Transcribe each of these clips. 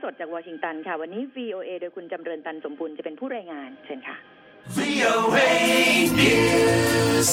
ดจากวอชิงตันค่ะวันนี้ VOA โดยคุณจำเริญตันสมบูรณ์จะเป็นผู้รายงานเชิญค่ะ VOA News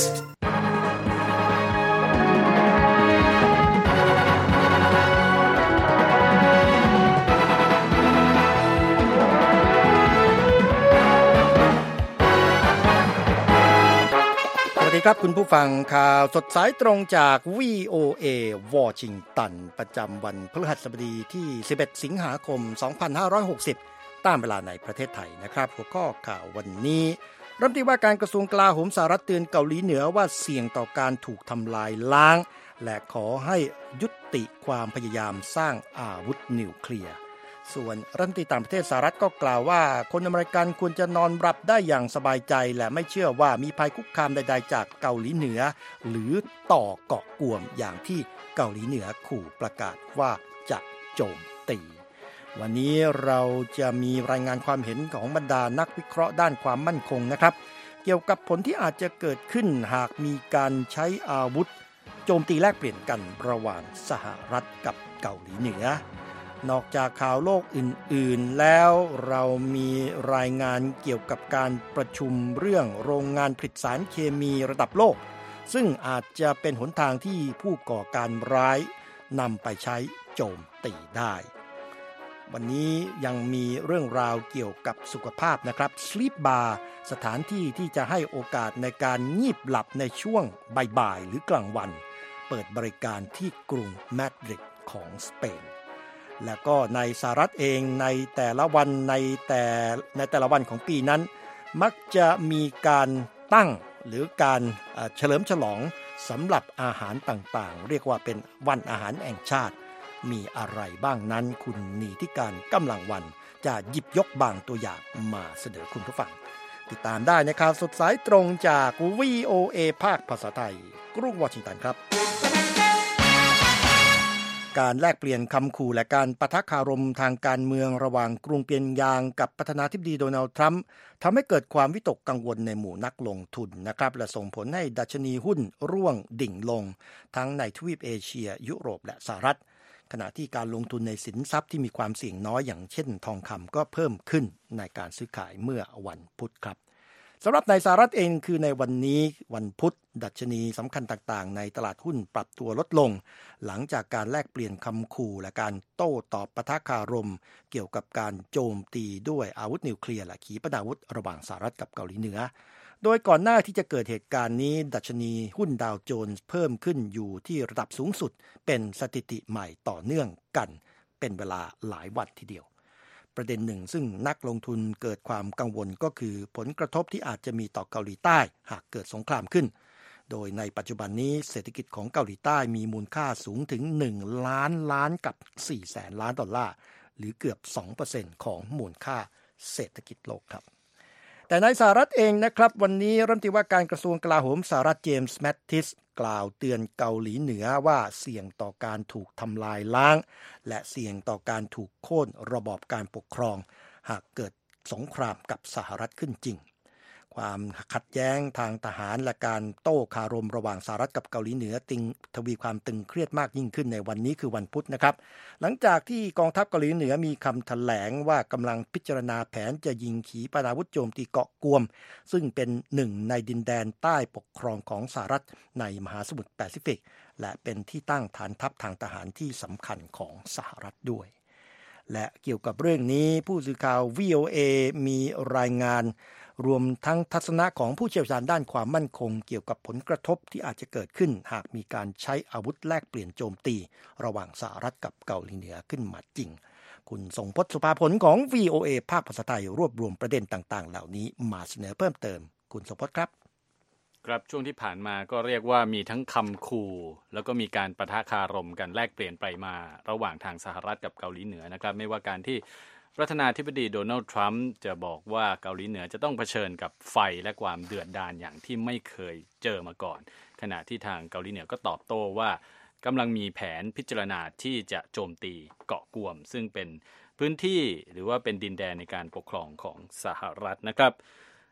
สวัสดีครับคุณผู้ฟังข่าวสดสายตรงจาก VOA วอชิงตันประจำวันพฤหัสบดีที่11สิงหาคม2560ตามเวลาในประเทศไทยนะครับหัวข้อข่าววันนี้รัฐมนตรีว่าการกระทรวงกลาโหมสหรัฐเตือนเกาหลีเหนือว่าเสี่ยงต่อการถูกทำลายล้างและขอให้ยุติความพยายามสร้างอาวุธนิวเคลียร์ส่วนรัฐมนตรีต่างประเทศสหรัฐก็กล่าวว่าคนอเมริกันควรจะนอนหลับได้อย่างสบายใจและไม่เชื่อว่ามีภัยคุกคามใดๆจากเกาหลีเหนือหรือต่อเกาะกวมอย่างที่เกาหลีเหนือขู่ประกาศว่าจะโจมตีวันนี้เราจะมีรายงานความเห็นของบรรดานักวิเคราะห์ด้านความมั่นคงนะครับเกี่ยวกับผลที่อาจจะเกิดขึ้นหากมีการใช้อาวุธโจมตีแลกเปลี่ยนกันระหว่างสหรัฐกับเกาหลีเหนือนอกจากข่าวโลกอื่นๆแล้วเรามีรายงานเกี่ยวกับการประชุมเรื่องโรงงานผลิตสารเคมีระดับโลกซึ่งอาจจะเป็นหนทางที่ผู้ก่อการร้ายนำไปใช้โจมตีได้วันนี้ยังมีเรื่องราวเกี่ยวกับสุขภาพนะครับ Sleep Bar สถานที่ที่จะให้โอกาสในการงีบหลับในช่วงบ่ายๆหรือกลางวันเปิดบริการที่กรุงมาดริดของสเปนและก็ในสหรัฐเองในแต่ละวันในแต่ละวันของปีนั้นมักจะมีการตั้งหรือการเฉลิมฉลองสำหรับอาหารต่างๆเรียกว่าเป็นวันอาหารแห่งชาติมีอะไรบ้างนั้นคุณนีธิการกำลังวันจะหยิบยกบางตัวอย่างมาเสนอคุณผู้ฟังติดตามได้ในข่าวสดสายตรงจาก VOA ภาคภาษาไทยกรุงวอชิงตันครับการแลกเปลี่ยนคำขู่และการปะทะคารมทางการเมืองระหว่างกรุงเปียงยางกับประธานาธิบดีโดนัลด์ทรัมป์ทำให้เกิดความวิตกกังวลในหมู่นักลงทุนนะครับและส่งผลให้ดัชนีหุ้นร่วงดิ่งลงทั้งในทวีปเอเชียยุโรปและสหรัฐขณะที่การลงทุนในสินทรัพย์ที่มีความเสี่ยงน้อยอย่างเช่นทองคำก็เพิ่มขึ้นในการซื้อขายเมื่อวันพุธครับสำหรับในสหรัฐเองคือในวันนี้วันพุธดัชนีสำคัญต่างๆในตลาดหุ้นปรับตัวลดลงหลังจากการแลกเปลี่ยนคำขู่และการโต้ตอบปะทะคารมเกี่ยวกับการโจมตีด้วยอาวุธนิวเคลียร์และขีปนาวุธระหว่างสหรัฐกับเกาหลีเหนือโดยก่อนหน้าที่จะเกิดเหตุการณ์นี้ดัชนีหุ้นดาวโจนส์เพิ่มขึ้นอยู่ที่ระดับสูงสุดเป็นสถิติใหม่ต่อเนื่องกันเป็นเวลาหลายวันทีเดียวประเด็นหนึ่งซึ่งนักลงทุนเกิดความกังวลก็คือผลกระทบที่อาจจะมีต่อเกาหลีใต้หากเกิดสงครามขึ้นโดยในปัจจุบันนี้เศรษฐกิจของเกาหลีใต้มีมูลค่าสูงถึง1 ล้านล้านกับ4แสนล้านดอลลาร์หรือเกือบ 2% ของมูลค่าเศรษฐกิจโลกครับแต่ในสหรัฐเองนะครับวันนี้รัฐมนตรีว่าการกระทรวงกลาโหมสหรัฐเจมส์แมตติสกล่าวเตือนเกาหลีเหนือว่าเสี่ยงต่อการถูกทำลายล้างและเสี่ยงต่อการถูกโค่นระบอบการปกครองหากเกิดสงครามกับสหรัฐขึ้นจริงความขัดแย้งทางทหารและการโต้คารมระหว่างสหรัฐกับเกาหลีเหนือทวีความตึงเครียดมากยิ่งขึ้นในวันนี้คือวันพุธนะครับหลังจากที่กองทัพเกาหลีเหนือมีคำแถลงว่ากำลังพิจารณาแผนจะยิงขีปนาวุธโจมตีเกาะกวมซึ่งเป็นหนึ่งในดินแดนใต้ปกครองของสหรัฐในมหาสมุทรแปซิฟิกและเป็นที่ตั้งฐานทัพทางทหารที่สำคัญของสหรัฐด้วยและเกี่ยวกับเรื่องนี้ผู้สื่อข่าว VOA มีรายงานรวมทั้งทัศนะของผู้เชี่ยวชาญด้านความมั่นคงเกี่ยวกับผลกระทบที่อาจจะเกิดขึ้นหากมีการใช้อาวุธแลกเปลี่ยนโจมตีระหว่างสหรัฐกับเกาหลีเหนือขึ้นมาจริงคุณทรงพจน์ สุภาผลของ VOA ภาคภาษาไทยรวบรวมประเด็นต่างๆเหล่านี้มาเสนอเพิ่มเติมคุณทรงพจน์ครับครับช่วงที่ผ่านมาก็เรียกว่ามีทั้งคำขู่แล้วก็มีการปะทะคารมกันแลกเปลี่ยนไปมาระหว่างทางสหรัฐกับเกาหลีเหนือนะครับไม่ว่าการที่ประธานาธิบดีโดนัลด์ทรัมป์จะบอกว่าเกาหลีเหนือจะต้องเผชิญกับไฟและความเดือดดาลอย่างที่ไม่เคยเจอมาก่อนขณะที่ทางเกาหลีเหนือก็ตอบโต้ว่ากำลังมีแผนพิจารณาที่จะโจมตีเกาะกวมซึ่งเป็นพื้นที่หรือว่าเป็นดินแดนในการปกครองของสหรัฐนะครับ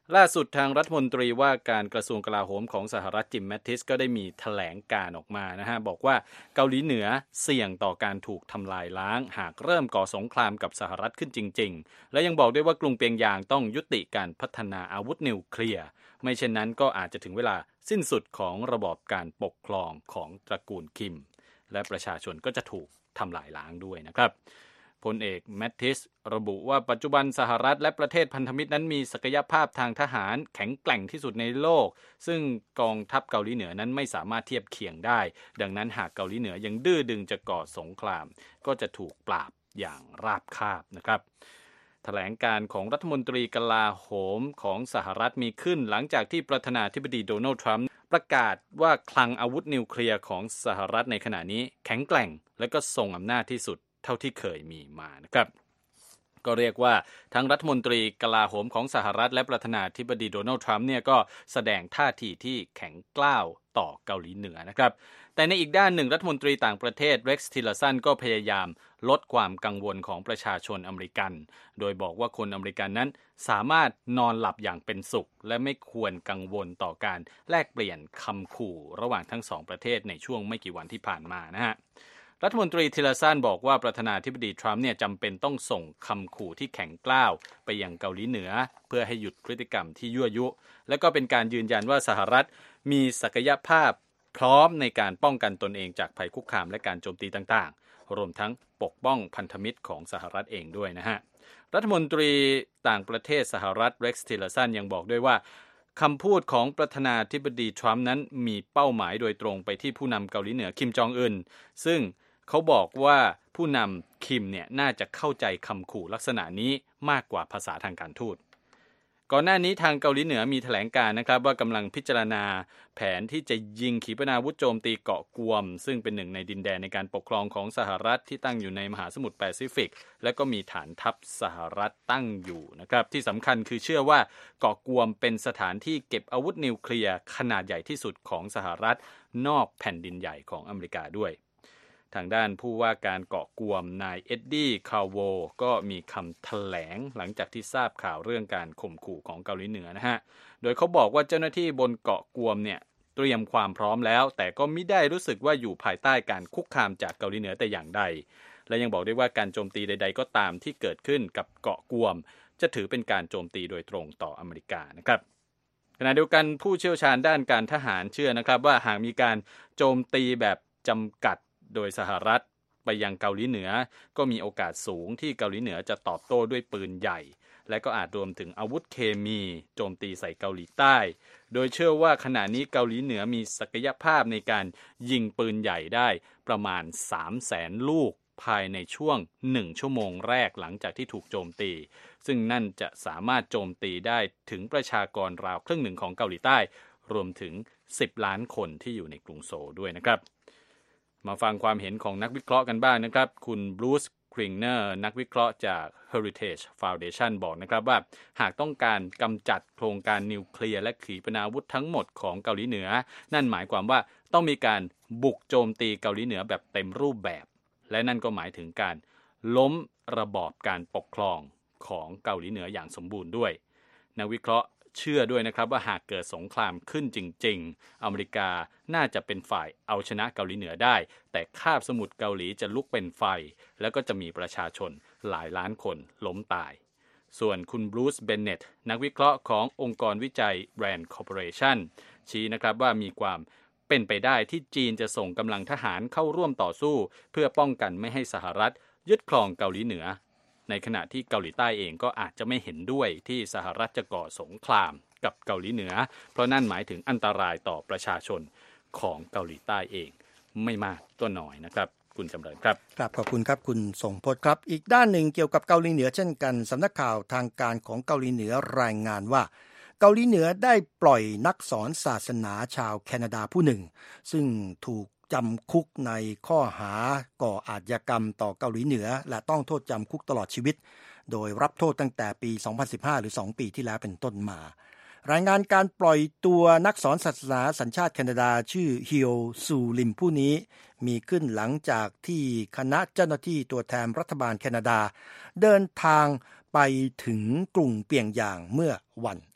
ล่าสุดทางรัฐมนตรีว่าการกระทรวงกลาโหมของสหรัฐจิมแมตติสก็ได้มีแถลงการออกมานะฮะบอกว่าเกาหลีเหนือเสี่ยงต่อการถูกทำลายล้างหากเริ่มก่อสงครามกับสหรัฐขึ้นจริงๆและยังบอกด้วยว่ากรุงเปียงยางต้องยุติการพัฒนาอาวุธนิวเคลียร์ไม่เช่นนั้นก็อาจจะถึงเวลาสิ้นสุดของระบอบการปกครองของตระกูลคิมและประชาชนก็จะถูกทำลายล้างด้วยนะครับพลเอกแมตติสระบุว่าปัจจุบันสหรัฐและประเทศพันธมิตรนั้นมีศักยภาพทางทหารแข็งแกร่งที่สุดในโลกซึ่งกองทัพเกาหลีเหนือนั้นไม่สามารถเทียบเคียงได้ดังนั้นหากเกาหลีเหนือยังดื้อดึงจะก่อสงครามก็จะถูกปราบอย่างราบคาบนะครับแถลงการของรัฐมนตรีกลาโหมของสหรัฐมีขึ้นหลังจากที่ประธานาธิบดีโดนัลด์ทรัมป์ประกาศว่าคลังอาวุธนิวเคลียร์ของสหรัฐในขณะนี้แข็งแกร่งและก็ทรงอำนาจที่สุดเท่าที่เคยมีมานะครับก็เรียกว่าทั้งรัฐมนตรีกลาโหมของสหรัฐและประธานาธิบดีโดนัลด์ทรัมป์เนี่ยก็แสดงท่าทีที่แข็งกร้าวต่อเกาหลีเหนือนะครับแต่ในอีกด้านหนึ่งรัฐมนตรีต่างประเทศเร็กซ์ ทิลเลอร์สันก็พยายามลดความกังวลของประชาชนอเมริกันโดยบอกว่าคนอเมริกันนั้นสามารถนอนหลับอย่างเป็นสุขและไม่ควรกังวลต่อการแลกเปลี่ยนคำขู่ระหว่างทั้งสองประเทศในช่วงไม่กี่วันที่ผ่านมานะฮะรัฐมนตรีทิลเลอร์สันบอกว่าประธานาธิบดีทรัมป์เนี่ยจำเป็นต้องส่งคำขู่ที่แข็งกร้าวไปยังเกาหลีเหนือเพื่อให้หยุดพฤติกรรมที่ยั่วยุและก็เป็นการยืนยันว่าสหรัฐมีศักยภาพพร้อมในการป้องกันตนเองจากภัยคุกคามและการโจมตีต่างๆรวมทั้งปกป้องพันธมิตรของสหรัฐเองด้วยนะฮะรัฐมนตรีต่างประเทศสหรัฐเร็กซ์ ทิลเลอร์สันยังบอกด้วยว่าคำพูดของประธานาธิบดีทรัมป์นั้นมีเป้าหมายโดยตรงไปที่ผู้นำเกาหลีเหนือคิมจองอึนซึ่งเขาบอกว่าผู้นำคิมเนี่ยน่าจะเข้าใจคำขู่ลักษณะนี้มากกว่าภาษาทางการทูตก่อนหน้านี้ทางเกาหลีเหนือมีแถลงการนะครับว่ากำลังพิจารณาแผนที่จะยิงขีปนาวุธโจมตีเกาะกวมซึ่งเป็นหนึ่งในดินแดนในการปกครองของสหรัฐที่ตั้งอยู่ในมหาสมุทรแปซิฟิกและก็มีฐานทัพสหรัฐตั้งอยู่นะครับที่สำคัญคือเชื่อว่าเกาะกวมเป็นสถานที่เก็บอาวุธนิวเคลียร์ขนาดใหญ่ที่สุดของสหรัฐนอกแผ่นดินใหญ่ของอเมริกาด้วยทางด้านผู้ว่าการเกาะกวมนายเอ็ดดี้คาโวก็มีคำแถลงหลังจากที่ทราบข่าวเรื่องการข่มขู่ของเกาหลีเหนือนะฮะโดยเขาบอกว่าเจ้าหน้าที่บนเกาะกวมเนี่ยเตรียมความพร้อมแล้วแต่ก็ไม่ได้รู้สึกว่าอยู่ภายใต้การคุกคามจากเกาหลีเหนือแต่อย่างใดและยังบอกได้ว่าการโจมตีใดๆก็ตามที่เกิดขึ้นกับเกาะกวมจะถือเป็นการโจมตีโดยตรงต่ออเมริกานะครับขณะเดียวกันผู้เชี่ยวชาญด้านการทหารเชื่อนะครับว่าหากมีการโจมตีแบบจำกัดโดยสหรัฐไปยังเกาหลีเหนือก็มีโอกาสสูงที่เกาหลีเหนือจะตอบโต้ด้วยปืนใหญ่และก็อาจรวมถึงอาวุธเคมีโจมตีใส่เกาหลีใต้โดยเชื่อว่าขณะนี้เกาหลีเหนือมีศักยภาพในการยิงปืนใหญ่ได้ประมาณ 300,000 ลูกภายในช่วง1ชั่วโมงแรกหลังจากที่ถูกโจมตีซึ่งนั่นจะสามารถโจมตีได้ถึงประชากรราวครึ่งหนึ่งของเกาหลีใต้รวมถึง10 ล้านคนที่อยู่ในกรุงโซลด้วยนะครับมาฟังความเห็นของนักวิเคราะห์กันบ้างนะครับคุณบรูซ คริงเนอร์นักวิเคราะห์จาก Heritage Foundation บอกนะครับว่าหากต้องการกำจัดโครงการนิวเคลียร์และขีปนาวุธทั้งหมดของเกาหลีเหนือนั่นหมายความว่าต้องมีการบุกโจมตีเกาหลีเหนือแบบเต็มรูปแบบและนั่นก็หมายถึงการล้มระบอบการปกครองของเกาหลีเหนืออย่างสมบูรณ์ด้วยนักวิเคราะห์เชื่อด้วยนะครับว่าหากเกิดสงครามขึ้นจริงๆอเมริกาน่าจะเป็นฝ่ายเอาชนะเกาหลีเหนือได้แต่คาบสมุทรเกาหลีจะลุกเป็นไฟแล้วก็จะมีประชาชนหลายล้านคนล้มตายส่วนคุณบรูซ เบนเน็ตนักวิเคราะห์ขององค์กรวิจัย RAND Corporation ชี้นะครับว่ามีความเป็นไปได้ที่จีนจะส่งกำลังทหารเข้าร่วมต่อสู้เพื่อป้องกันไม่ให้สหรัฐยึดครองเกาหลีเหนือในขณะที่เกาหลีใต้เองก็อาจจะไม่เห็นด้วยที่สหรัฐจะก่อสงครามกับเกาหลีเหนือเพราะนั่นหมายถึงอันตรายต่อประชาชนของเกาหลีใต้เองไม่มากก็น้อยนะครับคุณจำเริญครับครับขอบคุณครับคุณทรงพจน์ครับอีกด้านหนึ่งเกี่ยวกับเกาหลีเหนือเช่นกันสำนักข่าวทางการของเกาหลีเหนือรายงานว่าเกาหลีเหนือได้ปล่อยนักสอนศาสนาชาวแคนาดาผู้หนึ่งซึ่งถูกจำคุกในข้อหาก่ออาชญากรรมต่อเกาหลีเหนือและต้องโทษจำคุกตลอดชีวิตโดยรับโทษตั้งแต่ปี 2015 หรือ 2 ปีที่แล้วเป็นต้นมารายงานการปล่อยตัวนักสอนศาสนาสัญชาติแคนาดาชื่อฮิโอซูลิมผู้นี้มีขึ้นหลังจากที่คณะเจ้าหน้าที่ตัวแทนรัฐบาลแคนาดาเดินทางไปถึงกรุงเปียงยางเมื่อวัน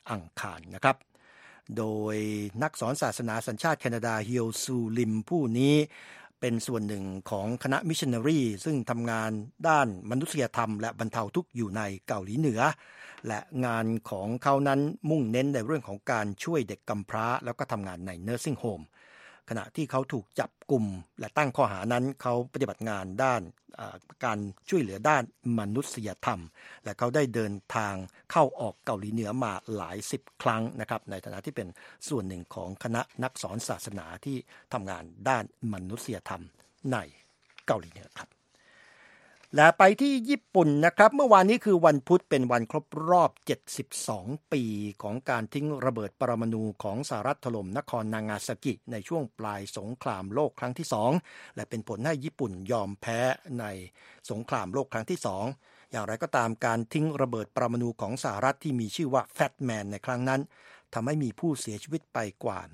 อังคารนะครับโดยนักสอนศาสนาสัญชาติแคนาดาเฮียวซูลิมผู้นี้เป็นส่วนหนึ่งของคณะมิชชันนารีซึ่งทำงานด้านมนุษยธรรมและบรรเทาทุกข์อยู่ในเกาหลีเหนือและงานของเขานั้นมุ่งเน้นในเรื่องของการช่วยเด็กกำพร้าแล้วก็ทำงานในเนอร์ซิ่งโฮมขณะที่เขาถูกจับกลุ่มและตั้งข้อหานั้นเขาปฏิบัติงานด้านการช่วยเหลือด้านมนุษยธรรมและเขาได้เดินทางเข้าออกเกาหลีเหนือมาหลาย10 ครั้งนะครับในฐานะที่เป็นส่วนหนึ่งของคณะนักสอนศาสนาที่ทำงานด้านมนุษยธรรมในเกาหลีเหนือครับและไปที่ญี่ปุ่นนะครับเมื่อวานนี้คือวันพุธเป็นวันครบรอบ72 ปีของการทิ้งระเบิดปรมาณูของสหรัฐถล่มนครนางาซากิในช่วงปลายสงครามโลกครั้งที่2และเป็นผลให้ญี่ปุ่นยอมแพ้ในสงครามโลกครั้งที่2อย่างไรก็ตามการทิ้งระเบิดปรมาณูของสหรัฐที่มีชื่อว่าแฟตแมนในครั้งนั้นทำให้มีผู้เสียชีวิตไปกว่า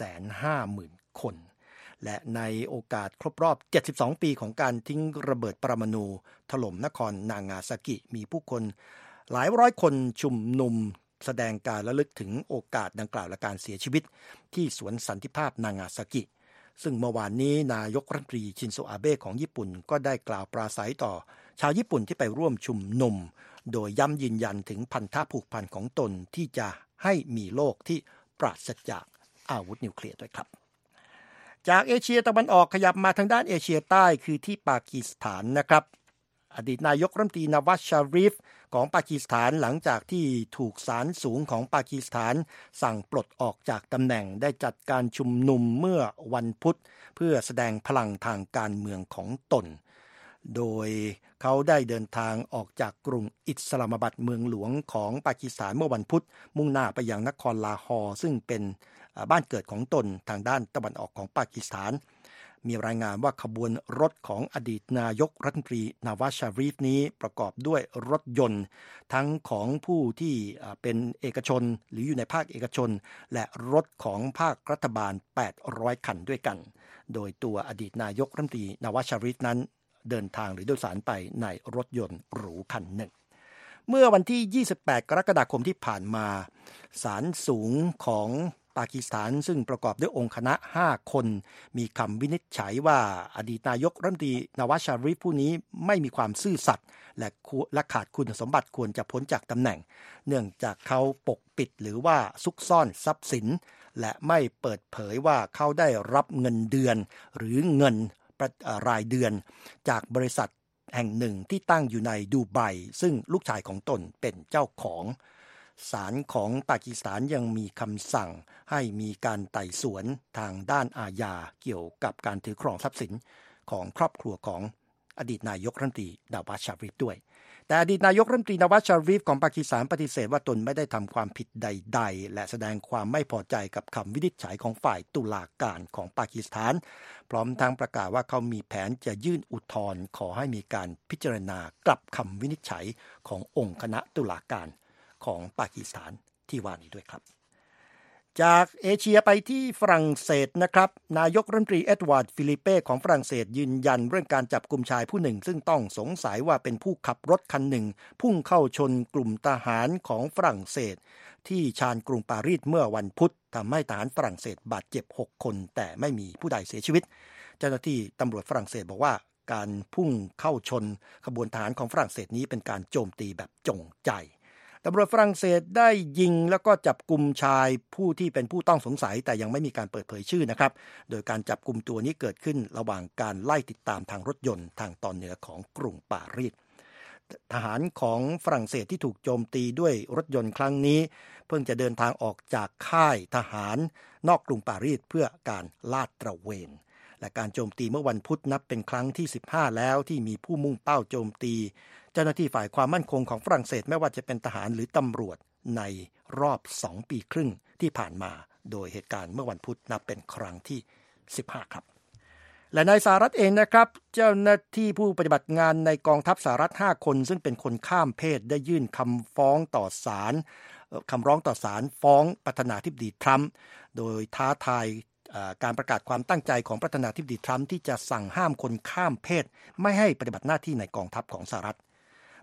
150,000 คนและในโอกาสครบรอบ72 ปีของการทิ้งระเบิดปรมาณูถล่มนครนางาซากิมีผู้คนหลายร้อยคนชุมนุมแสดงการระลึกถึงโอกาสดังกล่าวและการเสียชีวิตที่สวนสันติภาพนางาซากิซึ่งเมื่อวานนี้นายกรัฐมนตรีชินโซอาเบะของญี่ปุ่นก็ได้กล่าวปราศัยต่อชาวญี่ปุ่นที่ไปร่วมชุมนุมโดยย้ำยืนยันถึงพันธะผูกพันของตนที่จะให้มีโลกที่ปราศจากอาวุธนิวเคลียร์ด้วยครับจากเอเชียตะวันออกขยับมาทางด้านเอเชียใต้คือที่ปากีสถานนะครับอดีตนายกรัฐมนตรีนวัซชารีฟของปากีสถานหลังจากที่ถูกศาลสูงของปากีสถานสั่งปลดออกจากตำแหน่งได้จัดการชุมนุมเมื่อวันพุธเพื่อแสดงพลังทางการเมืองของตนโดยเขาได้เดินทางออกจากกรุงอิสลามบัดเมืองหลวงของปากีสถานเมื่อวันพุธมุ่งหน้าไปยังนครลาฮอร์ซึ่งเป็นบ้านเกิดของตนทางด้านตะวันออกของปากีสถานมีรายงานว่าขบวนรถของอดีตนายกรัฐมนตรีนวัซชารีฟนี้ประกอบด้วยรถยนต์ทั้งของผู้ที่เป็นเอกชนหรืออยู่ในภาคเอกชนและรถของภาครัฐบาล800 คันด้วยกันโดยตัวอดีตนายกรัฐมนตรีนวัซชารีฟนั้นเดินทางหรือโดยสารไปในรถยนต์หรูคันหนึ่งเมื่อวันที่28 กรกฎาคมที่ผ่านมาศาลสูงของปากีสถานซึ่งประกอบด้วยองค์คณะ5 คนมีคำวินิจฉัยว่าอดีตนายกรัฐมนตรีนวัซชารีฟผู้นี้ไม่มีความซื่อสัตย์และขาดคุณสมบัติควรจะพ้นจากตำแหน่งเนื่องจากเขาปกปิดหรือว่าซุกซ่อนทรัพย์สินและไม่เปิดเผยว่าเขาได้รับเงินเดือนหรือเงินรายเดือนจากบริษัทแห่งหนึ่งที่ตั้งอยู่ในดูไบซึ่งลูกชายของตนเป็นเจ้าของศาลของปากีสถานยังมีคำสั่งให้มีการไต่สวนทางด้านอาญาเกี่ยวกับการถือครองทรัพย์สินของครอบครัวของอดีตนายกรัฐมนตรีนวัซชารีฟด้วยแต่อดีตนายกรัฐมนตรีนวัซชารีฟของปากีสถานปฏิเสธว่าตนไม่ได้ทำความผิดใดๆและแสดงความไม่พอใจกับคำวินิจฉัยของฝ่ายตุลาการของปากีสถานพร้อมทั้งประกาศว่าเขามีแผนจะยื่นอุทธรณ์ขอให้มีการพิจารณากลับคำวินิจฉัยขององค์คณะตุลาการของปากีสถานที่ว่านี้ด้วยครับจากเอเชียไปที่ฝรั่งเศสนะครับนายกรัฐมนตรีเอ็ดวาร์ดฟิลิเป้ของฝรั่งเศสยืนยันเรื่องการจับกุมชายผู้หนึ่งซึ่งต้องสงสัยว่าเป็นผู้ขับรถคันหนึ่งพุ่งเข้าชนกลุ่มทหารของฝรั่งเศสที่ชานกรุงปารีสเมื่อวันพุธทำให้ทหารฝรั่งเศสบาดเจ็บ6 คนแต่ไม่มีผู้ใดเสียชีวิตเจ้าหน้าที่ตำรวจฝรั่งเศสบอกว่าการพุ่งเข้าชนขบวนทหารของฝรั่งเศสนี้เป็นการโจมตีแบบจงใจตำรวจฝรั่งเศสได้ยิงแล้วก็จับกุมชายผู้ที่เป็นผู้ต้องสงสัยแต่ยังไม่มีการเปิดเผยชื่อนะครับโดยการจับกุมตัวนี้เกิดขึ้นระหว่างการไล่ติดตามทางรถยนต์ทางตอนเหนือของกรุงปารีสทหารของฝรั่งเศสที่ถูกโจมตีด้วยรถยนต์ครั้งนี้เพิ่งจะเดินทางออกจากค่ายทหารนอกกรุงปารีสเพื่อการลาดตระเวนและการโจมตีเมื่อวันพุธนับเป็นครั้งที่15แล้วที่มีผู้มุ่งเป้าโจมตีเจ้าหน้าที่ฝ่ายความมั่นคงของฝรั่งเศสไม่ว่าจะเป็นทหารหรือตำรวจในรอบ2 ปีครึ่งที่ผ่านมาโดยเหตุการณ์เมื่อวันพุธนับเป็นครั้งที่15ครับและในสหรัฐเองนะครับเจ้าหน้าที่ผู้ปฏิบัติงานในกองทัพสหรัฐ5 คนซึ่งเป็นคนข้ามเพศได้ยื่นคำร้องต่อศาลฟ้องประธานาธิบดีทรัมป์โดยท้าทายการประกาศความตั้งใจของประธานาธิบดีทรัมป์ที่จะสั่งห้ามคนข้ามเพศไม่ให้ปฏิบัติหน้าที่ในกองทัพของสหรัฐ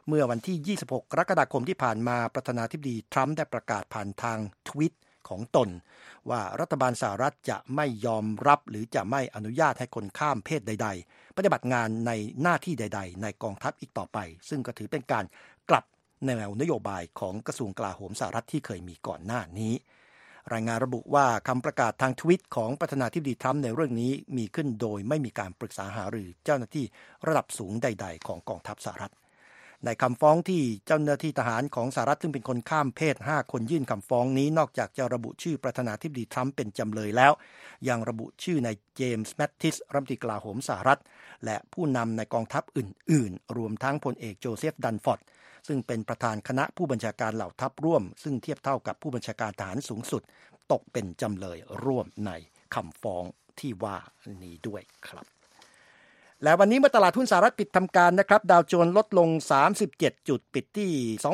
เมื่อวันที่ 26 กรกฎาคมที่ผ่านมาประธานาธิบดีทรัมป์ได้ประกาศผ่านทางทวิตของตนว่ารัฐบาลสหรัฐจะไม่ยอมรับหรือจะไม่อนุญาตให้คนข้ามเพศใดๆปฏิบัติงานในหน้าที่ใดๆในกองทัพอีกต่อไปซึ่งก็ถือเป็นการกลับแนวนโยบายของกระทรวงกลาโหมสหรัฐที่เคยมีก่อนหน้านี้รายงานระบุว่าคำประกาศทางทวิตของประธานาธิบดีทรัมป์ในเรื่องนี้มีขึ้นโดยไม่มีการปรึกษาหารือเจ้าหน้าที่ระดับสูงใดๆของกองทัพสหรัฐในคำฟ้องที่เจ้าหน้าที่ทหารของสหรัฐซึ่งเป็นคนข้ามเพศ5คนยื่นคำฟ้องนี้นอกจากจะระบุชื่อประธานาธิบดีทรัมป์เป็นจำเลยแล้วยังระบุชื่อนายเจมส์แมตติสรัฐมนตรีกลาโหมสหรัฐและผู้นำในกองทัพอื่นๆรวมทั้งพลเอกโจเซฟดันฟอร์ดซึ่งเป็นประธานคณะผู้บัญชาการเหล่าทัพร่วมซึ่งเทียบเท่ากับผู้บัญชาการทหารสูงสุดตกเป็นจำเลยร่วมในคำฟ้องที่ว่านี้ด้วยครับและวันนี้เมื่อตลาดหุ้นสหรัฐปิดทำการนะครับดาวโจนส์ลดลง37จุดปิดที่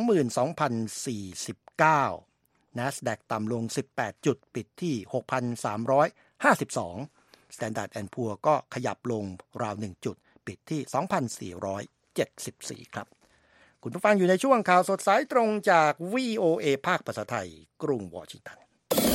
22,049 NASDAQ ต่ำลง18จุดปิดที่ 6,352 Standard & Poor's ก็ขยับลงราว1จุดปิดที่ 2,474 ครับคุณผู้ฟังอยู่ในช่วงข่าวสดสายตรงจาก VOA ภาคภาษาไทยกรุงวอชิงตัน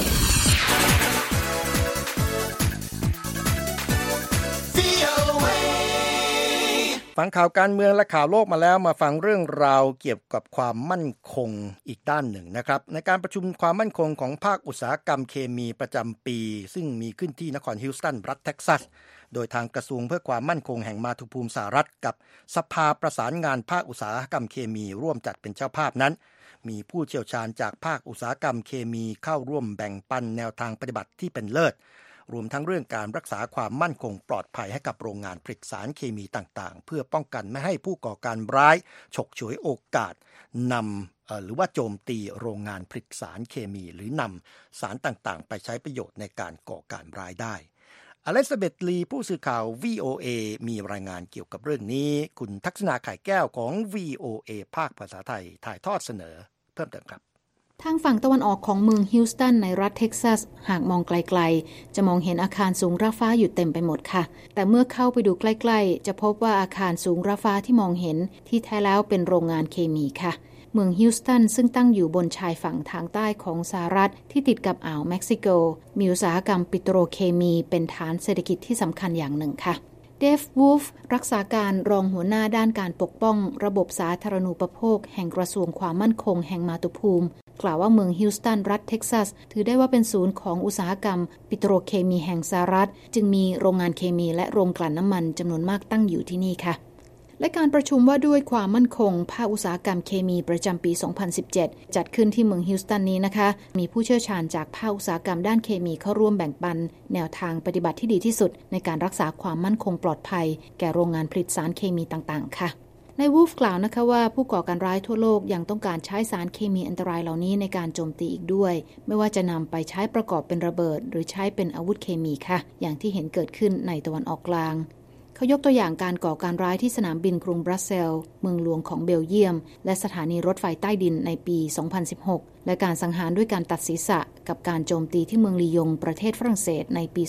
ฟังข่าวการเมืองและข่าวโลกมาแล้วมาฟังเรื่องราวเกี่ยวกับความมั่นคงอีกด้านหนึ่งนะครับในการประชุมความมั่นคงของภาคอุตสาหกรรมเคมีประจำปีซึ่งมีขึ้นที่นครฮิวสตันรัฐเท็กซัสโดยทางกระทรวงเพื่อความมั่นคงแห่งมาตุภูมิสหรัฐกับสภาประสานงานภาคอุตสาหกรรมเคมีร่วมจัดเป็นเจ้าภาพนั้นมีผู้เชี่ยวชาญจากภาคอุตสาหกรรมเคมีเข้าร่วมแบ่งปันแนวทางปฏิบัติที่เป็นเลิศรวมทั้งเรื่องการรักษาความมั่นคงปลอดภัยให้กับโรงงานผลิตสารเคมีต่างๆเพื่อป้องกันไม่ให้ผู้ก่อการร้ายฉกฉวยโอกาสนำหรือว่าโจมตีโรงงานผลิตสารเคมีหรือนำสารต่างๆไปใช้ประโยชน์ในการก่อการร้ายได้อลิซาเบธลีผู้สื่อข่าว VOA มีรายงานเกี่ยวกับเรื่องนี้คุณทักษณาไข่แก้วของ VOA ภาคภาษาไทยถ่ายทอดเสนอเพิ่มเติมครับทางฝั่งตะวันออกของเมืองฮิวสตันในรัฐเท็กซัสหากมองไกลๆจะมองเห็นอาคารสูงระฟ้าอยู่เต็มไปหมดค่ะแต่เมื่อเข้าไปดูใกล้ๆจะพบว่าอาคารสูงระฟ้าที่มองเห็นที่แท้แล้วเป็นโรงงานเคมีค่ะเมืองฮิวสตันซึ่งตั้งอยู่บนชายฝั่งทางใต้ของสหรัฐที่ติดกับอ่าวเม็กซิโกมีอุตสาหกรรมปิโตรเคมีเป็นฐานเศรษฐกิจที่สำคัญอย่างหนึ่งค่ะเดฟ วูฟรักษาการรองหัวหน้าด้านการปกป้องระบบสาธารณูปโภคแห่งกระทรวงความมั่นคงแห่งมาตุภูมิกล่าวว่าเมืองฮิวสตันรัฐเท็กซัสถือได้ว่าเป็นศูนย์ของอุตสาหกรรมปิโตรเคมีแห่งสหรัฐจึงมีโรงงานเคมีและโรงกลั่นน้ำมันจำนวนมากตั้งอยู่ที่นี่ค่ะและการประชุมว่าด้วยความมั่นคงภาคอุตสาหกรรมเคมีประจำปี 2017 จัดขึ้นที่เมืองฮิวสตันนี้นะคะมีผู้เชี่ยวชาญจากภาคอุตสาหกรรมด้านเคมีเข้าร่วมแบ่งปันแนวทางปฏิบัติที่ดีที่สุดในการรักษาความมั่นคงปลอดภัยแก่โรงงานผลิตสารเคมีต่างๆค่ะนายวูฟกล่าวนะคะว่าผู้ก่อการร้ายทั่วโลกยังต้องการใช้สารเคมีอันตรายเหล่านี้ในการโจมตีอีกด้วยไม่ว่าจะนำไปใช้ประกอบเป็นระเบิดหรือใช้เป็นอาวุธเคมีค่ะอย่างที่เห็นเกิดขึ้นในตะวันออกกลางเขายกตัวอย่างการก่อการร้ายที่สนามบินกรุงบรัสเซลส์เมืองหลวงของเบลเยียมและสถานีรถไฟใต้ดินในปี 2016 และการสังหารด้วยการตัดศีรษะกับการโจมตีที่เมืองลียงประเทศฝรั่งเศสในปี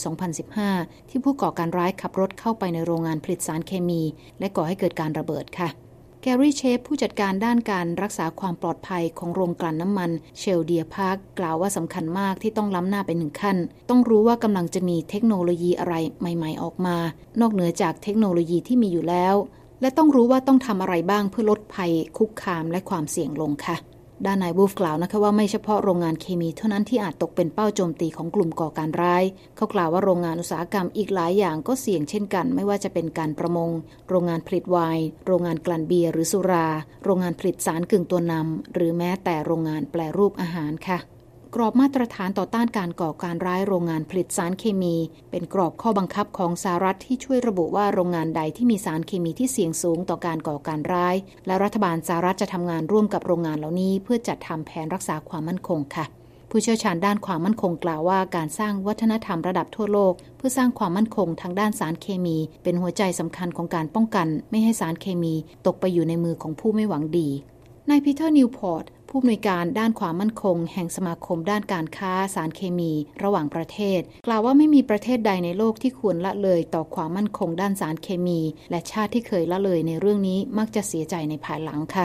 2015 ที่ผู้ก่อการร้ายขับรถเข้าไปในโรงงานผลิตสารเคมีและก่อให้เกิดการระเบิดค่ะแกรี่เชฟผู้จัดการด้านการรักษาความปลอดภัยของโรงกลั่นน้ำมันเชลเดียพาร์คกล่าวว่าสำคัญมากที่ต้องล้ำหน้าไป1ขั้นต้องรู้ว่ากำลังจะมีเทคโนโลยีอะไรใหม่ๆออกมานอกเหนือจากเทคโนโลยีที่มีอยู่แล้วและต้องรู้ว่าต้องทำอะไรบ้างเพื่อลดภัยคุกคามและความเสี่ยงลงค่ะด้านนายวูฟกล่าวนะคะว่าไม่เฉพาะโรงงานเคมีเท่านั้นที่อาจตกเป็นเป้าโจมตีของกลุ่มก่อการร้ายเขากล่าวว่าโรงงานอุตสาหกรรมอีกหลายอย่างก็เสี่ยงเช่นกันไม่ว่าจะเป็นการประมงโรงงานผลิตไวน์โรงงานกลั่นเบียร์หรือสุราโรงงานผลิตสารกึ่งตัวนำหรือแม้แต่โรงงานแปรรูปอาหารค่ะกรอบมาตรฐานต่อต้านการก่อการร้ายโรงงานผลิตสารเคมีเป็นกรอบข้อบังคับของสหรัฐที่ช่วยระบุว่าโรงงานใดที่มีสารเคมีที่เสี่ยงสูงต่อการก่อการร้ายและรัฐบาลสหรัฐจะทำงานร่วมกับโรงงานเหล่านี้เพื่อจัดทำแผนรักษาความมั่นคงค่ะผู้เชี่ยวชาญด้านความมั่นคงกล่าวว่าการสร้างวัฒนธรรมระดับทั่วโลกเพื่อสร้างความมั่นคงทางด้านสารเคมีเป็นหัวใจสำคัญของการป้องกันไม่ให้สารเคมีตกไปอยู่ในมือของผู้ไม่หวังดีนายพีเตอร์นิวพอร์ตผู้อำนวยการด้านความมั่นคงแห่งสมาคมด้านการค้าสารเคมีระหว่างประเทศกล่าวว่าไม่มีประเทศใดในโลกที่ควรละเลยต่อความมั่นคงด้านสารเคมีและชาติที่เคยละเลยในเรื่องนี้มักจะเสียใจในภายหลังค่ะ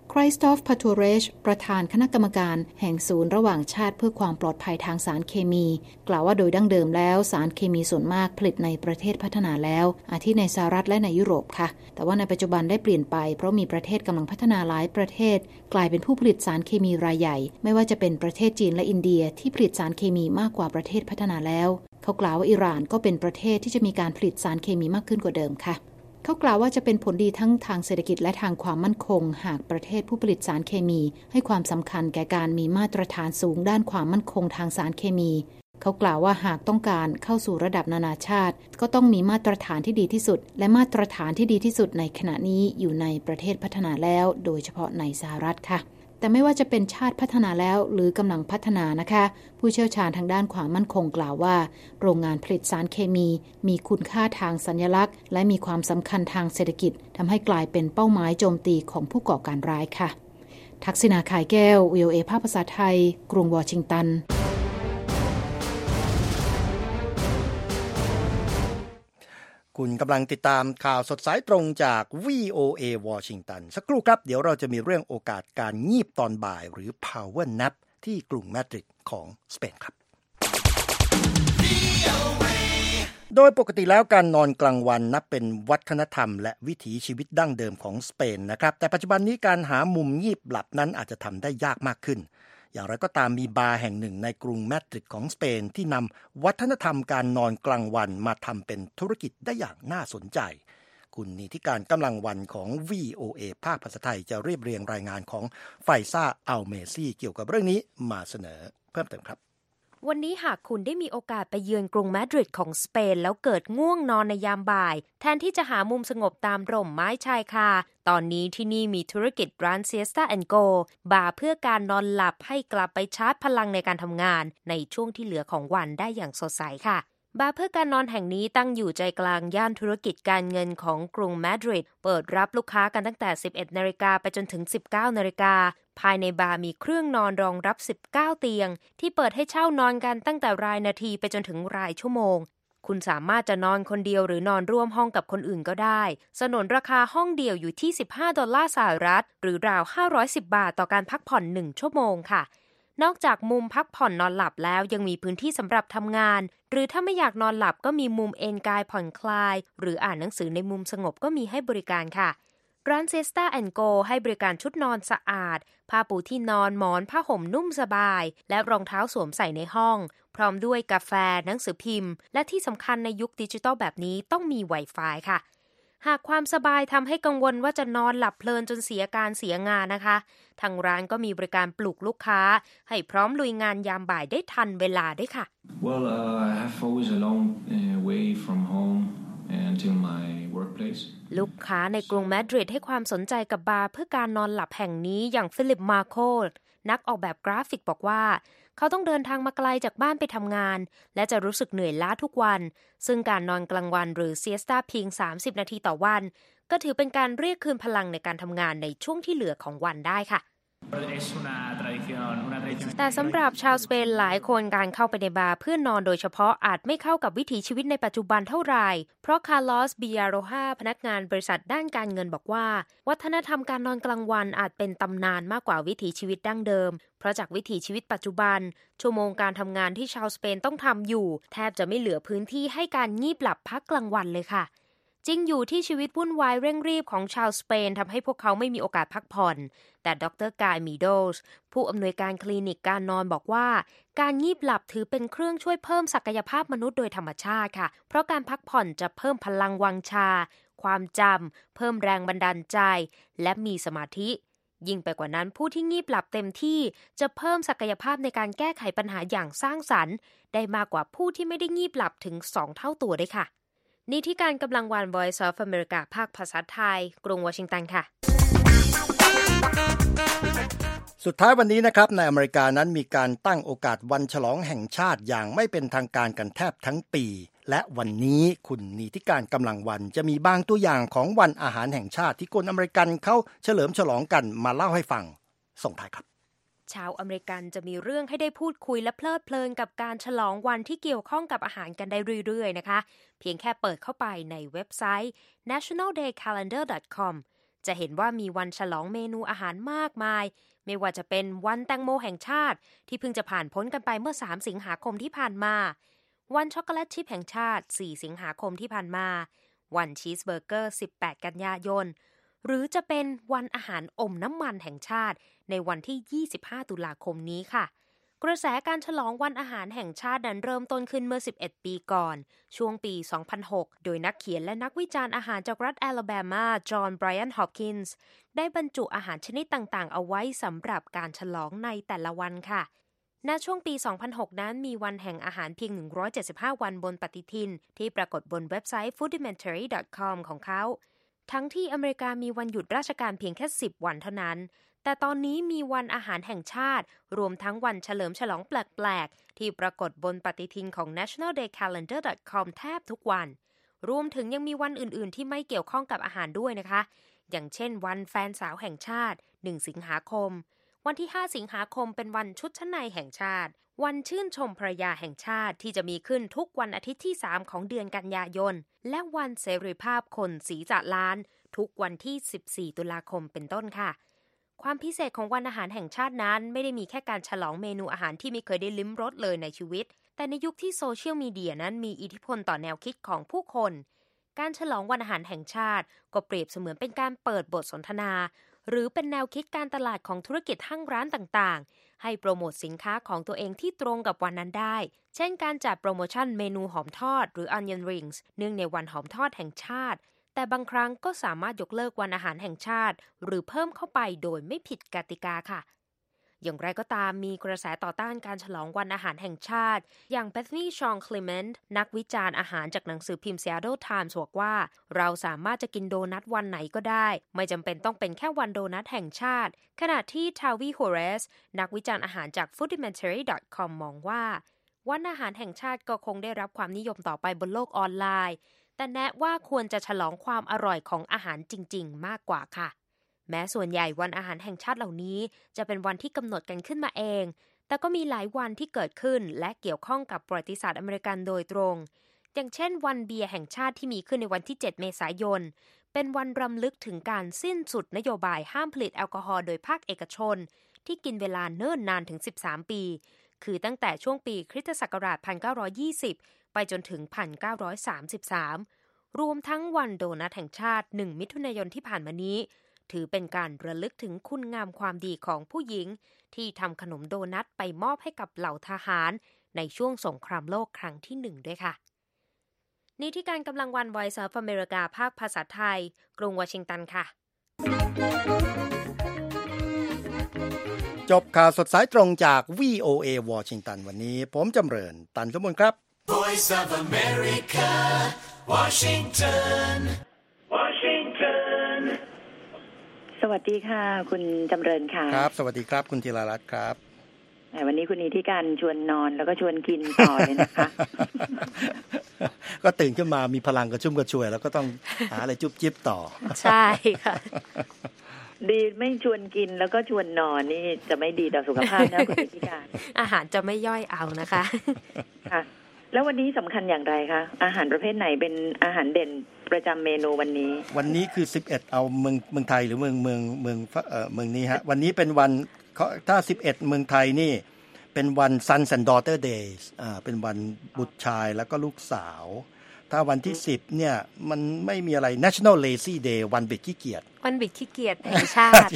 คริสตอฟ พาทูเรชประธานคณะกรรมการแห่งศูนย์ระหว่างชาติเพื่อความปลอดภัยทางสารเคมีกล่าวว่าโดยดั้งเดิมแล้วสารเคมีส่วนมากผลิตในประเทศพัฒนาแล้วอาทิในสหรัฐและในยุโรปค่ะแต่ว่าในปัจจุบันได้เปลี่ยนไปเพราะมีประเทศกำลังพัฒนาหลายประเทศกลายเป็นผู้ผลิตสารเคมีรายใหญ่ไม่ว่าจะเป็นประเทศจีนและอินเดียที่ผลิตสารเคมีมากกว่าประเทศพัฒนาแล้วเขากล่าวว่าอิหร่านก็เป็นประเทศที่จะมีการผลิตสารเคมีมากขึ้นกว่าเดิมค่ะเขากล่าวว่าจะเป็นผลดีทั้งทางเศรษฐกิจและทางความมั่นคงหากประเทศผู้ผลิตสารเคมีให้ความสำคัญแก่การมีมาตรฐานสูงด้านความมั่นคงทางสารเคมีเขากล่าวว่าหากต้องการเข้าสู่ระดับนานาชาติก็ต้องมีมาตรฐานที่ดีที่สุดและมาตรฐานที่ดีที่สุดในขณะนี้อยู่ในประเทศพัฒนาแล้วโดยเฉพาะในสหรัฐค่ะแต่ไม่ว่าจะเป็นชาติพัฒนาแล้วหรือกำลังพัฒนานะคะผู้เชี่ยวชาญทางด้านความมั่นคงกล่าวว่าโรงงานผลิตสารเคมีมีคุณค่าทางสัญลักษณ์และมีความสำคัญทางเศรษฐกิจทำให้กลายเป็นเป้าหมายโจมตีของผู้ก่อการร้ายค่ะทักษิณา ข่ายแก้ว VOA ภาคภาษาไทยกรุงวอชิงตันคุณกำลังติดตามข่าวสดสายตรงจาก VOA วอชิงตันสักครู่ครับเดี๋ยวเราจะมีเรื่องโอกาสการงีบตอนบ่ายหรือ Power Nap ที่กรุงมาดริดของสเปนครับโดยปกติแล้วการนอนกลางวันนับเป็นวัฒนธรรมและวิถีชีวิตดั้งเดิมของสเปนนะครับแต่ปัจจุบันนี้การหามุมงีบหลับนั้นอาจจะทำได้ยากมากขึ้นอย่างไรก็ตามมีบาร์แห่งหนึ่งในกรุงมาดริดของสเปนที่นำวัฒนธรรมการนอนกลางวันมาทำเป็นธุรกิจได้อย่างน่าสนใจคุณนิติการกำลังวันของ VOA ภาคภาษาไทยจะเรียบเรียงรายงานของไฟซ่าอัลเมซี่เกี่ยวกับเรื่องนี้มาเสนอเพิ่มเติมครับวันนี้หากคุณได้มีโอกาสไปเยือนกรุงมาดริดของสเปนแล้วเกิดง่วงนอนในยามบ่ายแทนที่จะหามุมสงบตามร่มไม้ชายคาตอนนี้ที่นี่มีธุรกิจร้าน Siesta & Go บาร์เพื่อการนอนหลับให้กลับไปชาร์จพลังในการทำงานในช่วงที่เหลือของวันได้อย่างสดใสค่ะบาร์เพื่อการนอนแห่งนี้ตั้งอยู่ใจกลางย่านธุรกิจการเงินของกรุงมาดริดเปิดรับลูกค้ากันตั้งแต่ 11 นาฬิกาไปจนถึง 19 นาฬิกาภายในบาร์มีเครื่องนอนรองรับ 19 เตียงที่เปิดให้เช่านอนกันตั้งแต่รายนาทีไปจนถึงรายชั่วโมงคุณสามารถจะนอนคนเดียวหรือนอนร่วมห้องกับคนอื่นก็ได้สนนราคาห้องเดี่ยวอยู่ที่$15สหรัฐหรือราว510 บาทต่อการพักผ่อน1ชั่วโมงค่ะนอกจากมุมพักผ่อนนอนหลับแล้วยังมีพื้นที่สำหรับทำงานหรือถ้าไม่อยากนอนหลับก็มีมุมเอนกายผ่อนคลายหรืออ่านหนังสือในมุมสงบก็มีให้บริการค่ะร้าน Siesta & Go ให้บริการชุดนอนสะอาดผ้าปูที่นอนหมอนผ้าห่มนุ่มสบายและรองเท้าสวมใส่ในห้องพร้อมด้วยกาแฟหนังสือพิมพ์และที่สำคัญในยุคดิจิทัลแบบนี้ต้องมี Wi-Fi ค่ะหากความสบายทำให้กังวลว่าจะนอนหลับเพลินจนเสียการเสียงานนะคะทางร้านก็มีบริการปลุกลูกค้าให้พร้อมลุยงานยามบ่ายได้ทันเวลาด้วยค่ะ Well, I have always a long way from home until my workplace. ลูกค้าในกรุงมาดริดให้ความสนใจกับบาร์เพื่อการนอนหลับแห่งนี้อย่างฟิลิปมาโคนักออกแบบกราฟิกบอกว่าเขาต้องเดินทางมาไกลจากบ้านไปทำงานและจะรู้สึกเหนื่อยล้าทุกวันซึ่งการนอนกลางวันหรือเซียสตาเพียง30 นาทีต่อวันก็ถือเป็นการเรียกคืนพลังในการทำงานในช่วงที่เหลือของวันได้ค่ะแต่สำหรับชาวสเปนหลายคนการเข้าไปในบาร์เพื่อนอนโดยเฉพาะอาจไม่เข้ากับวิถีชีวิตในปัจจุบันเท่าไหร่เพราะคาร์ลอส บิอาโรฮาพนักงานบริษัทด้านการเงินบอกว่าวัฒนธรรมการนอนกลางวันอาจเป็นตำนานมากกว่าวิถีชีวิตดั้งเดิมเพราะจากวิถีชีวิตปัจจุบันชั่วโมงการทำงานที่ชาวสเปนต้องทำอยู่แทบจะไม่เหลือพื้นที่ให้การงีบหลับพักกลางวันเลยค่ะจริงอยู่ที่ชีวิตวุ่นวายเร่งรีบของชาวสเปนทำให้พวกเขาไม่มีโอกาสพักผ่อนแต่ดร.กายมิโดสผู้อำนวยการคลินิกการนอนบอกว่าการงีบหลับถือเป็นเครื่องช่วยเพิ่มศักยภาพมนุษย์โดยธรรมชาติค่ะเพราะการพักผ่อนจะเพิ่มพลังวังชาความจำเพิ่มแรงบันดาลใจและมีสมาธิยิ่งไปกว่านั้นผู้ที่งีบหลับเต็มที่จะเพิ่มศักยภาพในการแก้ไขปัญหาอย่างสร้างสรรค์ได้มากกว่าผู้ที่ไม่ได้งีบหลับถึง2 เท่าตัวด้วยค่ะนี่ที่การกำลังวัน Voice of America ภาคภาษาไทยกรุงวอชิงตันค่ะสุดท้ายวันนี้นะครับในอเมริกานั้นมีการตั้งโอกาสวันฉลองแห่งชาติอย่างไม่เป็นทางการกันแทบทั้งปีและวันนี้คุณนิติการกำลังวันจะมีบางตัวอย่างของวันอาหารแห่งชาติที่คนอเมริกันเขาเฉลิมฉลองกันมาเล่าให้ฟังส่งท้ายครับชาวอเมริกันจะมีเรื่องให้ได้พูดคุยและเพลิดเพลินกับการฉลองวันที่เกี่ยวข้องกับอาหารกันได้เรื่อยๆนะคะเพียงแค่เปิดเข้าไปในเว็บไซต์ nationaldaycalendar.com จะเห็นว่ามีวันฉลองเมนูอาหารมากมายไม่ว่าจะเป็นวันแตงโมแห่งชาติที่เพิ่งจะผ่านพ้นกันไปเมื่อ3สิงหาคมที่ผ่านมาวันช็อกโกแลตชิพแห่งชาติ4สิงหาคมที่ผ่านมาวันชีสเบอร์เกอร์18กันยายนหรือจะเป็นวันอาหารอมน้ำมันแห่งชาติในวันที่25ตุลาคมนี้ค่ะกระแสการฉลองวันอาหารแห่งชาตินั้นเริ่มต้นขึ้นเมื่อ11ปีก่อนช่วงปี 2006 โดยนักเขียนและนักวิจารณ์อาหารจากรัฐแอลาแบมาจอห์นไบรอัน ฮอปกินส์ได้บรรจุอาหารชนิดต่างๆเอาไว้สำหรับการฉลองในแต่ละวันค่ะณช่วงปี 2006 นั้นมีวันแห่งอาหารเพียง175วันบนปฏิทินที่ปรากฏบนเว็บไซต์ foodimentary.com ของเขาทั้งที่อเมริกามีวันหยุดราชการเพียงแค่10วันเท่านั้นแต่ตอนนี้มีวันอาหารแห่งชาติรวมทั้งวันเฉลิมฉลองแปลกๆที่ปรากฏบนปฏิทินของ nationaldaycalendar.com แทบทุกวันรวมถึงยังมีวันอื่นๆที่ไม่เกี่ยวข้องกับอาหารด้วยนะคะอย่างเช่นวันแฟนสาวแห่งชาติ1สิงหาคมวันที่5สิงหาคมเป็นวันชุดชั้นในแห่งชาติวันชื่นชมภรรยาแห่งชาติที่จะมีขึ้นทุกวันอาทิตย์ที่3ของเดือนกันยายนและวันเสรีภาพคนสีจะล้านทุกวันที่14ตุลาคมเป็นต้นค่ะความพิเศษของวันอาหารแห่งชาตินั้นไม่ได้มีแค่การฉลองเมนูอาหารที่ไม่เคยได้ลิ้มรสเลยในชีวิตแต่ในยุคที่โซเชียลมีเดียนั้นมีอิทธิพลต่อแนวคิดของผู้คนการฉลองวันอาหารแห่งชาติก็เปรียบเสมือนเป็นการเปิดบทสนทนาหรือเป็นแนวคิดการตลาดของธุรกิจห้างร้านต่างๆให้โปรโมทสินค้าของตัวเองที่ตรงกับวันนั้นได้เช่นการจัดโปรโมชั่นเมนูหอมทอดหรือ Onion Rings เนื่องในวันหอมทอดแห่งชาติแต่บางครั้งก็สามารถยกเลิกวันอาหารแห่งชาติหรือเพิ่มเข้าไปโดยไม่ผิดกติกาค่ะอย่างไรก็ตามมีกระแสต่อต้านการฉลองวันอาหารแห่งชาติอย่าง Bethany Shawn Clement นักวิจารณ์อาหารจากหนังสือพิมพ์ Seattle Times บอกว่าเราสามารถจะกินโดนัทวันไหนก็ได้ไม่จำเป็นต้องเป็นแค่วันโดนัทแห่งชาติขณะที่ Tavi Horace นักวิจารณ์อาหารจาก foodimentary.com มองว่าวันอาหารแห่งชาติก็คงได้รับความนิยมต่อไปบนโลกออนไลน์แต่แนะว่าควรจะฉลองความอร่อยของอาหารจริงๆมากกว่าค่ะแม้ส่วนใหญ่วันอาหารแห่งชาติเหล่านี้จะเป็นวันที่กำหนดกันขึ้นมาเองแต่ก็มีหลายวันที่เกิดขึ้นและเกี่ยวข้องกับประวัติศาสตร์อเมริกันโดยตรงอย่างเช่นวันเบียร์แห่งชาติที่มีขึ้นในวันที่7เมษายนเป็นวันรำลึกถึงการสิ้นสุดนโยบายห้ามผลิตแอลกอฮอล์โดยภาคเอกชนที่กินเวลาเนิ่นนานถึง13ปีคือตั้งแต่ช่วงปีคริสตศักราช1920ไปจนถึง1933รวมทั้งวันโดนัทแห่งชาติ1มิถุนายนที่ผ่านมานี้ถือเป็นการระลึกถึงคุณงามความดีของผู้หญิงที่ทำขนมโดนัทไปมอบให้กับเหล่าทหารในช่วงสงครามโลกครั้งที่1ด้วยค่ะนี่ที่การกำลังวัน Voice of America ภาคภาษาไทยกรุงวอชิงตันค่ะจบข่าวสดสายตรงจาก VOA วอชิงตันวันนี้ผมจำเริญตันสมบูรณ์ครับ Voice of America Washington สวัสดีค่ะคุณจำเริญค่ะครับสวัสดีครับคุณธีรรัตน์ครับวันนี้คุณนิติการชวนนอนแล้วก็ชวนกินต่อเลยนะคะก็ตื่นขึ้นมามีพลังกระชุ่มกระชวยแล้วก็ต้องหาอะไรจุ๊บจิ๊บต่อใช่ค่ะดีไม่ชวนกินแล้วก็ชวนนอนนี่จะไม่ดีต่อสุขภาพนะคุณนิติการอาหารจะไม่ย่อยเอานะคะค่ะแล้ววันนี้สำคัญอย่างไรคะอาหารประเภทไหนเป็นอาหารเด่นประจำเมนูวันนี้คือ11เอาเมืองไทยหรือเมืองนี้ฮะวันนี้เป็นวันถ้า11เมืองไทยนี่เป็นวัน Sons and Daughter Days เป็นวันบุตรชายแล้วก็ลูกสาวถ้าวันที่10เนี่ยมันไม่มีอะไร National Lazy Day วันบิดขี้เกียจวันบิดขี้เกียจแห่งชาติ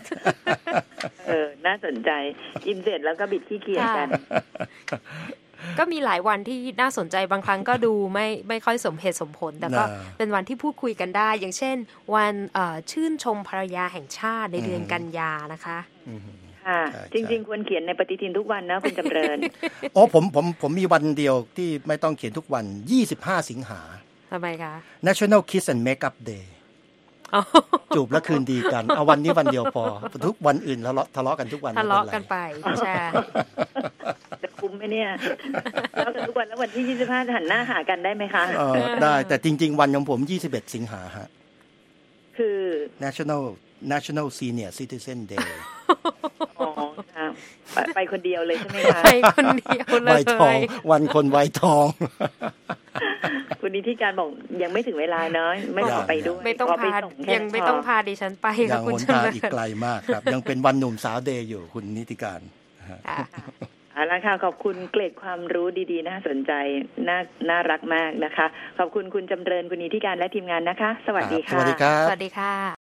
น่าสนใจกินเสร็จแล้วก็บิดขี้เกียจกันก็มีหลายวันที่น่าสนใจบางครั้งก็ดูไม่ค่อยสมเหตุสมผลแต่ก็เป็นวันที่พูดคุยกันได้อย่างเช่นวันชื่นชมภรรยาแห่งชาติในเดือนกันยานะคะค่ะจริงๆควรเขียนในปฏิทินทุกวันนะคุณจำเริญอ๋อผมมีวันเดียวที่ไม่ต้องเขียนทุกวัน25สิงหาทำไมคะ National Kiss and Makeup Day จูบแล้วคืนดีกันเอาวันนี้วันเดียวพอทุกวันอื่นทะเลาะกันทุกวันทะเลาะกันไปใช่จะคุ้มไหมเนี่ยทะเลาะกันทุกวันแล้ววันที่25หันหน้าหากันได้ไหมคะได้แต่จริงๆวันของผม21สิงหาฮะคือ National Senior Citizen Day อ๋อค่ะไปคนเดียวเลยใช่ไหมคะไปคนเดียวเลยวัยทองวันคนวัยทองคุณนิติการบอกยังไม่ถึงเวลาเนาะไม่ขอไปด้วยไม่ต้องพายังไม่ต้องพาดิฉันไปยัค่ะงคุณหนเจริทางญอีกไกลมากครับ ยังเป็นวันหนุ่มสาวเดย์อยู่คุณนิติการเอาละค่ะขอบคุณเกร็ดความรู้ดีๆน่าสนใจน่ารักมากนะคะขอบคุณคุณจำเริญคุณนิติการและทีมงานนะคะสวัสดีค่ะสวัสดีครับสวัสดีค่ะ